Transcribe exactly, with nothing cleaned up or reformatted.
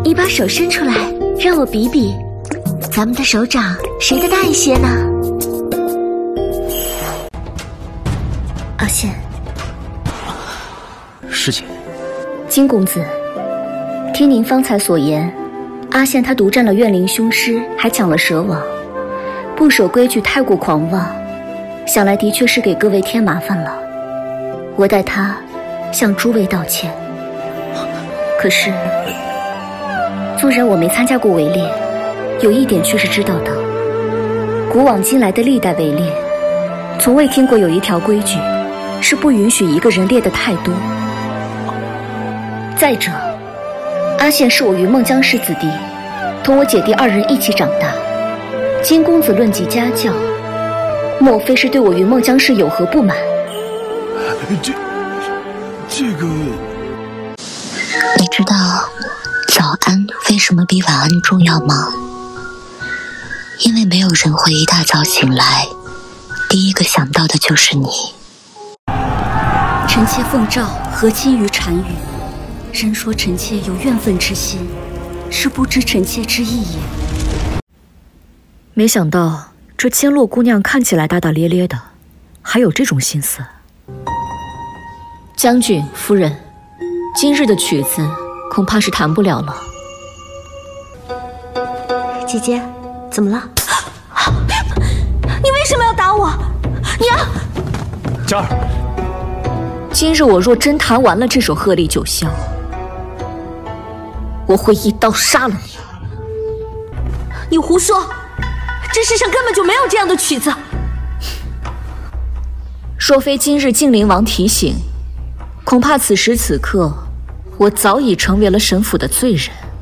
你把手伸出来，让我比比，咱们的手掌谁的大一些呢？阿羡， 师姐， 金公子，听您方才所言，阿羡他独占了怨灵凶尸，还抢了蛇王，不守规矩，太过狂妄，想来的确是给各位添麻烦了。我代他向诸位道歉。可是，纵然我没参加过围猎，有一点却是知道的：古往今来的历代围猎，从未听过有一条规矩是不允许一个人猎得太多。再者，阿羡是我云梦江氏子弟，同我姐弟二人一起长大。金公子论及家教，莫非是对我云梦江氏有何不满？ 这这个， 你知道早安为什么比晚安重要吗？因为没有人会一大早醒来，第一个想到的就是你。 臣妾奉诏和亲于单于，人说臣妾有怨愤之心，是不知臣妾之意也。 没想到这千落姑娘看起来大大咧咧的，还有这种心思。 将军夫人，今日的曲子恐怕是弹不了了。 姐姐，怎么了？ 你为什么要打我？娘！ 佳儿， 今日我若真弹完了这首鹤唳九霄，我会一刀杀了你。 你胡说！这世上根本就没有这样的曲子。 若非今日静灵王提醒，恐怕此时此刻，我早已成为了神府的罪人。